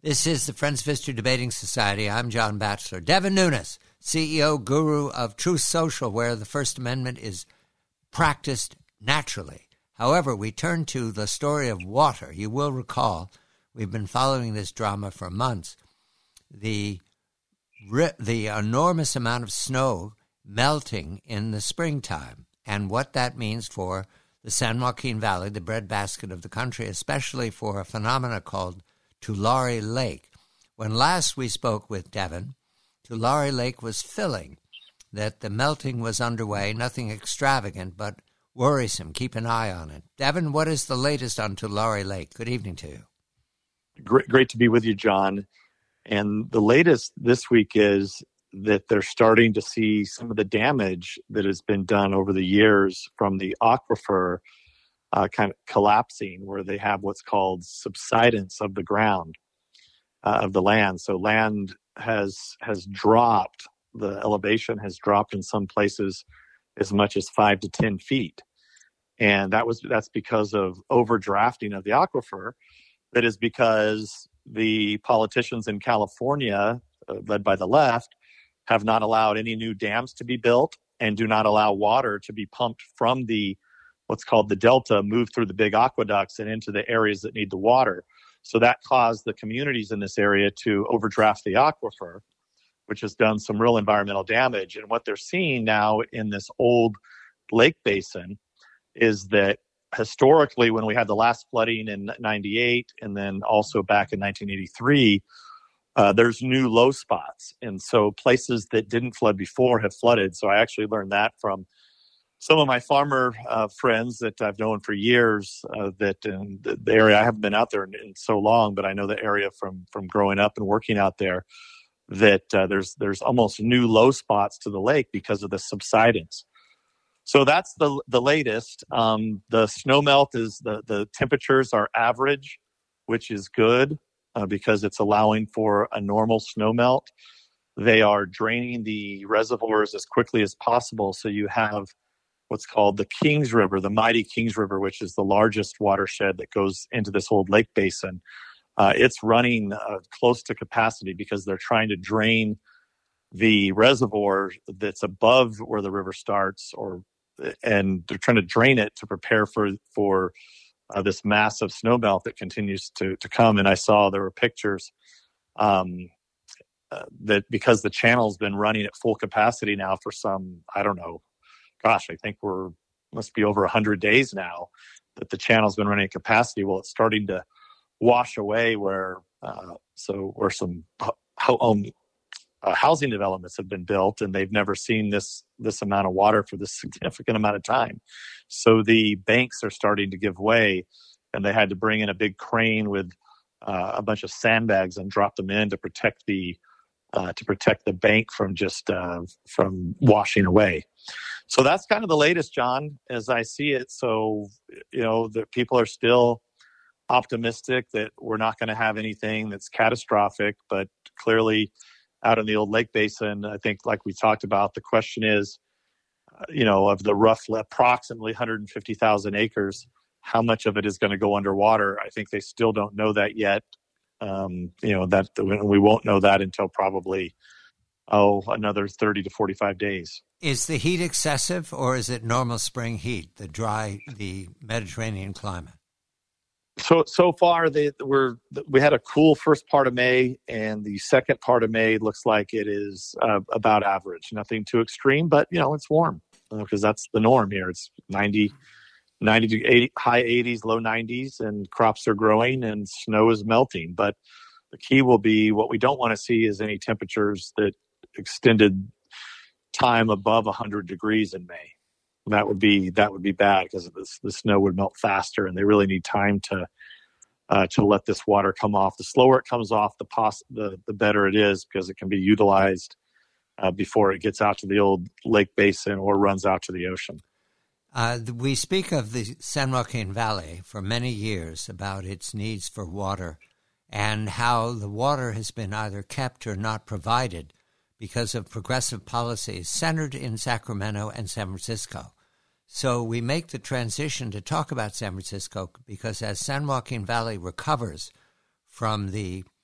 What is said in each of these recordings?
This is the Friends of History Debating Society. I'm John Batchelor. Devin Nunes, CEO, guru of Truth Social, where the First Amendment is practiced naturally. However, we turn to the story of water. You will recall we've been following this drama for months. The enormous amount of snow melting in the springtime and what that means for the San Joaquin Valley, the breadbasket of the country, especially for a phenomena called Tulare Lake. When last we spoke with Devin, Tulare Lake was filling, that the melting was underway, nothing extravagant, but worrisome. Keep an eye on it. Devin, what is the latest on Tulare Lake? Good evening to you. Great to be with you, John. And the latest this week is that they're starting to see some of the damage that has been done over the years from the aquifer kind of collapsing, where they have what's called subsidence of the ground, of the land. So land has dropped. The elevation has dropped in some places as much as 5 to 10 feet. And that's because of overdrafting of the aquifer. That is because the politicians in California, led by the left, have not allowed any new dams to be built and do not allow water to be pumped from the what's called the delta, move through the big aqueducts and into the areas that need the water. So that caused the communities in this area to overdraft the aquifer, which has done some real environmental damage. And what they're seeing now in this old lake basin is that historically, when we had the last flooding in 98 and then also back in 1983, there's new low spots. And so places that didn't flood before have flooded. So I actually learned that from some of my farmer friends that I've known for years, that in the area, I haven't been out there in so long, but I know the area from growing up and working out there, that there's almost new low spots to the lake because of the subsidence. So that's the latest. The snow melt is the temperatures are average, which is good because it's allowing for a normal snow melt. They are draining the reservoirs as quickly as possible. So you have what's called the Kings River, the mighty Kings River, which is the largest watershed that goes into this old lake basin. It's running close to capacity because they're trying to drain the reservoir that's above where the river starts, and they're trying to drain it to prepare for this massive snowmelt that continues to come. And I saw there were pictures that because the channel's been running at full capacity now for some, I don't know, gosh, I think must be over 100 days now that the channel's been running at capacity. Well, it's starting to wash away where some housing developments have been built, and they've never seen this amount of water for this significant amount of time. So the banks are starting to give way, and they had to bring in a big crane with a bunch of sandbags and drop them in to protect the bank from from washing away. So that's kind of the latest, John, as I see it. So, the people are still optimistic that we're not going to have anything that's catastrophic, but clearly out in the old lake basin, I think, like we talked about, the question is, of the roughly approximately 150,000 acres, how much of it is going to go underwater? I think they still don't know that yet. That we won't know that until probably another 30 to 45 days. Is the heat excessive, or is it normal spring heat, the Mediterranean climate? So far, we had a cool first part of May, and the second part of May looks like it is about average. Nothing too extreme, but it's warm because that's the norm here. It's 90 to 80, high 80s, low 90s, and crops are growing and snow is melting. But the key will be, what we don't want to see is any temperatures that extended time above 100 degrees in May. That would be bad because the snow would melt faster, and they really need time to let this water come off. The slower it comes off, the better it is, because it can be utilized before it gets out to the old lake basin or runs out to the ocean. We speak of the San Joaquin Valley for many years about its needs for water and how the water has been either kept or not provided because of progressive policies centered in Sacramento and San Francisco. So we make the transition to talk about San Francisco because as San Joaquin Valley recovers from the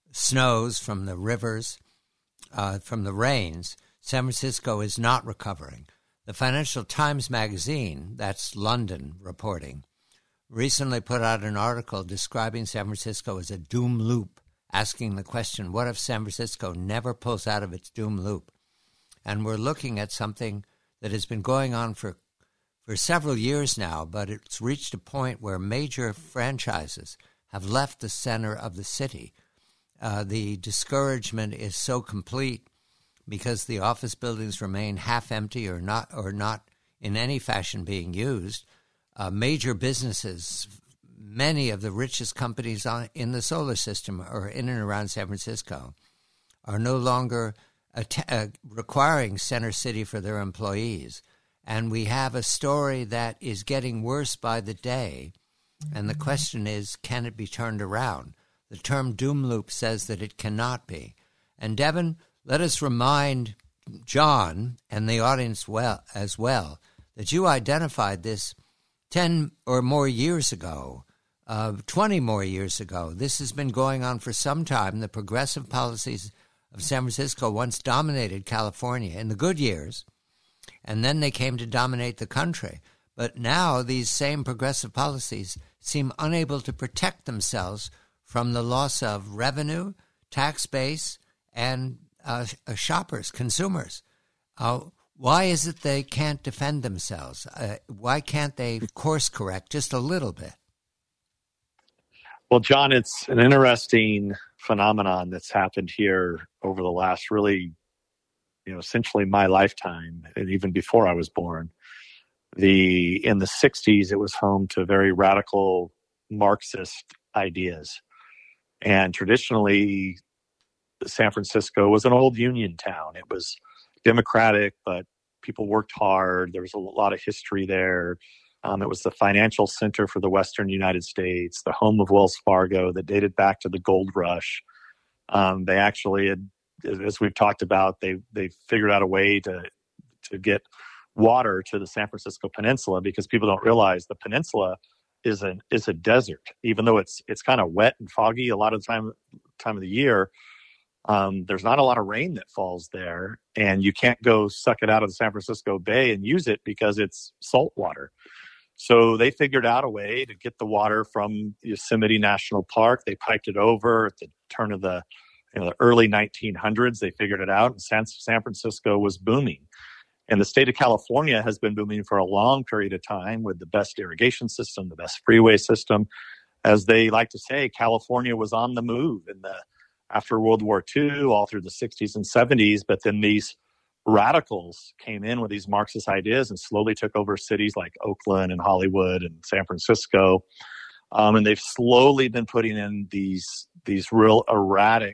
snows, from the rivers, from the rains, San Francisco is not recovering. The Financial Times magazine, that's London reporting, recently put out an article describing San Francisco as a doom loop, asking the question, what if San Francisco never pulls out of its doom loop? And we're looking at something that has been going on for several years now, but it's reached a point where major franchises have left the center of the city. The discouragement is so complete because the office buildings remain half empty or not in any fashion being used. Major businesses, many of the richest companies in the solar system or in and around San Francisco, are no longer requiring Center City for their employees. And we have a story that is getting worse by the day. And the question is, can it be turned around? The term doom loop says that it cannot be. And Devin, let us remind John and the audience as well that you identified this 10 or more years ago, 20 more years ago. This has been going on for some time. The progressive policies of San Francisco once dominated California in the good years, and then they came to dominate the country. But now these same progressive policies seem unable to protect themselves from the loss of revenue, tax base, and shoppers, consumers. Why is it they can't defend themselves? Why can't they course correct just a little bit? Well, John, it's an interesting phenomenon that's happened here over the last really, essentially my lifetime, and even before I was born. In the 60s, it was home to very radical Marxist ideas. And traditionally, San Francisco was an old union town. It was democratic, but people worked hard. There was a lot of history there. It was the financial center for the Western United States, the home of Wells Fargo that dated back to the gold rush. They actually had, as we've talked about, they figured out a way to get water to the San Francisco Peninsula, because people don't realize the peninsula is a desert. Even though it's kind of wet and foggy a lot of time of the year, there's not a lot of rain that falls there, and you can't go suck it out of the San Francisco Bay and use it because it's salt water. So they figured out a way to get the water from Yosemite National Park. They piped it over at the turn of the early 1900s. They figured it out, and San Francisco was booming. And the state of California has been booming for a long period of time with the best irrigation system, the best freeway system. As they like to say, California was on the move after World War II, all through the 60s and 70s. But then these radicals came in with these Marxist ideas and slowly took over cities like Oakland and Hollywood and San Francisco. And they've slowly been putting in these real erratic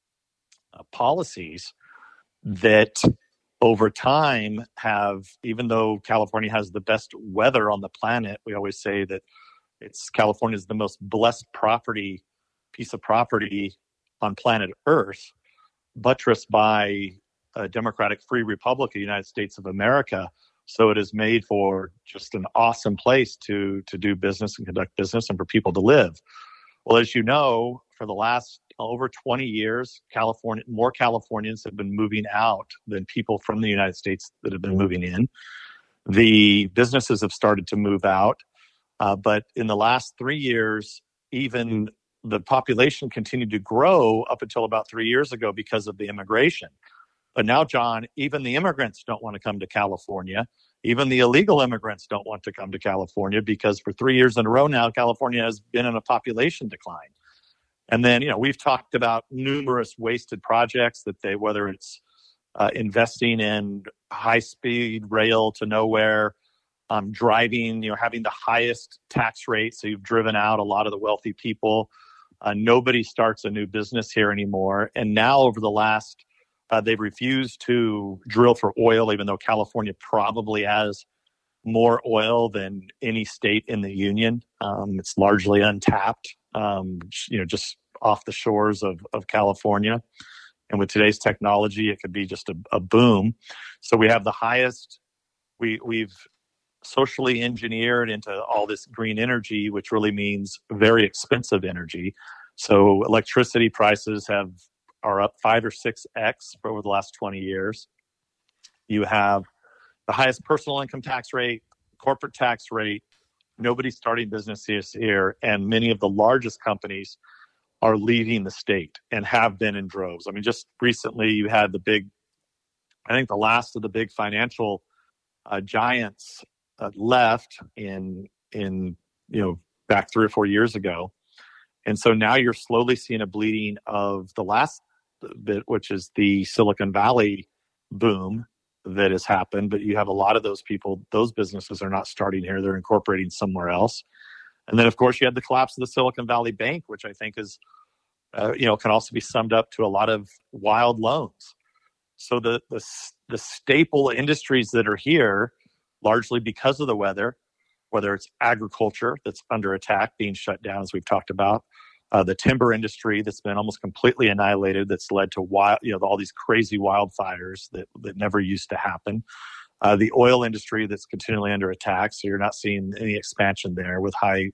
policies that over time have, even though California has the best weather on the planet, we always say that California is the most blessed piece of property on planet Earth, buttressed by a democratic free republic of the United States of America. So it is made for just an awesome place to do business and conduct business and for people to live. Well, as you know, for the last over 20 years, more Californians have been moving out than people from the United States that have been moving in. The businesses have started to move out. But in the last 3 years, even the population continued to grow up until about 3 years ago because of the immigration. But now, John, even the immigrants don't want to come to California. Even the illegal immigrants don't want to come to California because for 3 years in a row now, California has been in a population decline. And then, we've talked about numerous wasted projects whether it's investing in high-speed rail to nowhere, driving, having the highest tax rate. So you've driven out a lot of the wealthy people. Nobody starts a new business here anymore. And now over the last, they've refused to drill for oil, even though California probably has more oil than any state in the union. It's largely untapped, just off the shores of California. And with today's technology, it could be just a boom. So we have the highest, we've socially engineered into all this green energy, which really means very expensive energy. So electricity prices are up 5 or 6x over the last 20 years. You have the highest personal income tax rate, corporate tax rate. Nobody's starting businesses here, and many of the largest companies are leaving the state and have been in droves. I mean, just recently you had the last of the big financial giants left in back 3 or 4 years ago. And so now you're slowly seeing a bleeding of the last bit, which is the Silicon Valley boom that has happened. But you have a lot of those people, those businesses are not starting here. They're incorporating somewhere else. And then, of course, you had the collapse of the Silicon Valley Bank, which I think is, can also be summed up to a lot of wild loans. So the staple industries that are here, largely because of the weather, whether it's agriculture that's under attack, being shut down, as we've talked about, the timber industry that's been almost completely annihilated, that's led to all these crazy wildfires that never used to happen. The oil industry that's continually under attack, so you're not seeing any expansion there with high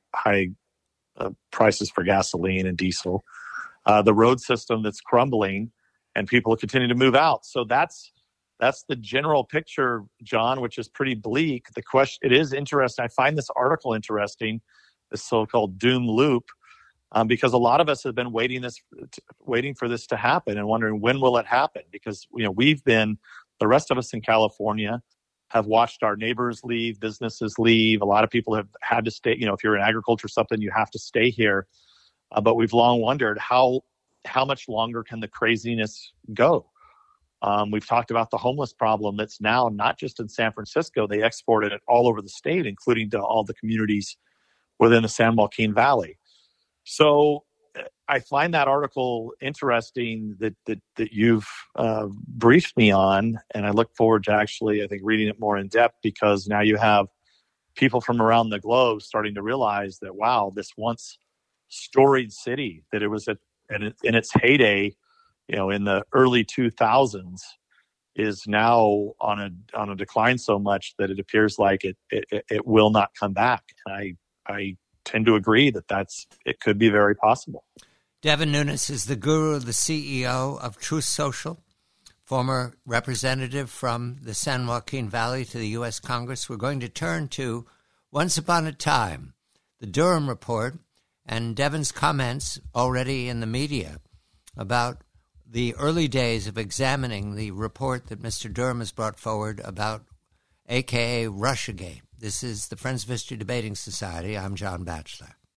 prices for gasoline and diesel. The road system that's crumbling, and people continue to move out. So that's the general picture, John, which is pretty bleak. The question, it is interesting. I find this article interesting, this so-called doom loop, because a lot of us have been waiting for this to happen and wondering when will it happen? Because the rest of us in California have watched our neighbors leave, businesses leave. A lot of people have had to stay. If you're in agriculture or something, you have to stay here. But we've long wondered how much longer can the craziness go? We've talked about the homeless problem that's now not just in San Francisco. They exported it all over the state, including to all the communities within the San Joaquin Valley. So I find that article interesting that you've briefed me on, and I look forward to actually, I think, reading it more in depth, because now you have people from around the globe starting to realize that, wow, this once storied city, that it was in its heyday, in the early 2000s, is now on a decline so much that it appears like it will not come back. And I tend to agree that it could be very possible. Devin Nunes is the guru, the CEO of Truth Social, former representative from the San Joaquin Valley to the U.S. Congress. We're going to turn to Once Upon a Time, the Durham Report, and Devin's comments already in the media about the early days of examining the report that Mr. Durham has brought forward about a.k.a. Russiagate. This is the Friends of History Debating Society. I'm John Batchelor.